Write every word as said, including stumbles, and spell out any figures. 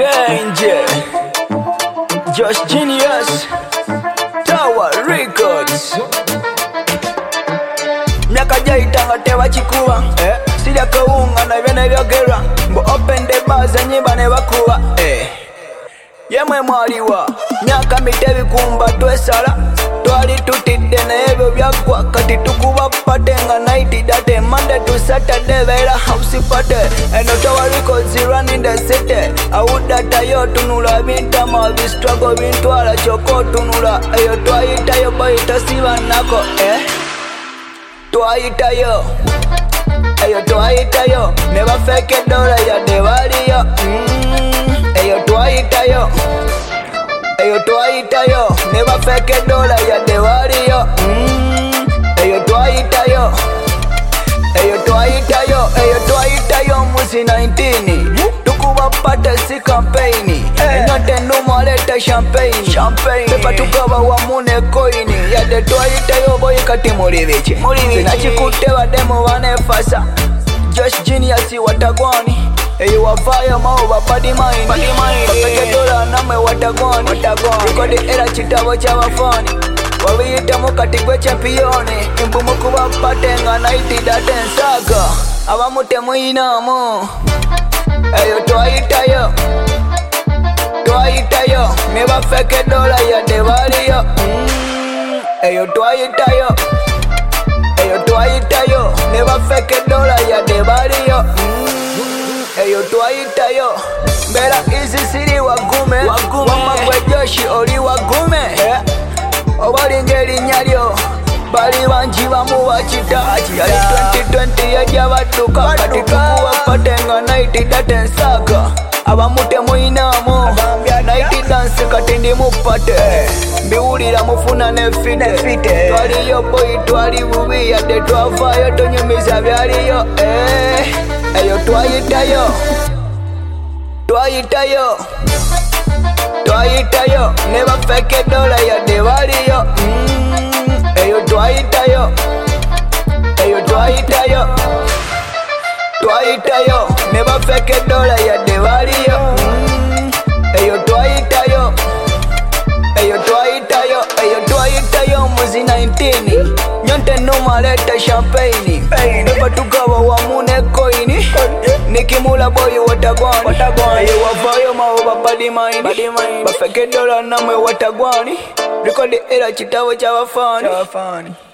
Danger, Just Genius, Tower Records. Myaka jaitanga tewa chikuwa eh. Sija kawunga na vyene vyogera mbo open the bars nyimba ne bakuwa eh. Yemwe mwaliwa myaka mitevi kumba twesala twali tutidde nebyo byagwa kati tukuba patenga night date Monday to Saturday vera house party eno Tower Records running the city awudata yo tunula bintama bi struggle bintwala choko tunula eyo twayita yo boy tasiba nako eh twayita yo eyo twayita yo never fake dollar ya dewali yo mm, eyo twayita yo eyo twayita yo never fake dollar ya dewali yo mm, eyo twayita yo eyo twayita yo eyo twayita yo musi nineteen tukuba pata si campaign enote numa leta champagne champagne pepa tukaba wa mune coin ya de twayita yo boy kati muri bichi sinachikute bademo banefasa Just Genius watagwani eyo wafaya maoba body mind bapeke dola namwe watagwani rekodi era chitabo cy'abafani wabiyita mukati gwe champione impumu kuba patenga night date nsaga abamute mwinamo eyo twayita yo twayita yo never fake dola ya dewali yo mm, eyo twayita yo eyo twayita yo never fake dola ya dewali yo mm, eyo twayita yo mbera izi siri wagume wamagwe Joshi oli wagume yeah. Obalingeri nyalyo bali banji bamuwachita yali twenty twenty yajabaduka kati tukuwa patenga night date nsaga abamute mwinamo night dance kati ndi mupate mbiwulira mufuna nefite twaliyo boy twali bubi yadde twavayo tonyumiza byaliyo eh, eyo twayita yo twayita yo twayita yo never fake dollar ya dewali yo mm, eyo twayita yo eyo twayita yo twayita yo never fake dollar ya dewali yo mm, eyo twayita yo eyo twayita yo eyo twayita yo muzi nineteen nyonte numa leta champagne pepa tukaba wa mune coin nikimula boy watagwani eyo wavayo maoba body mind bafeke dola namwe watagwani rekodi era chitabo cy'abafani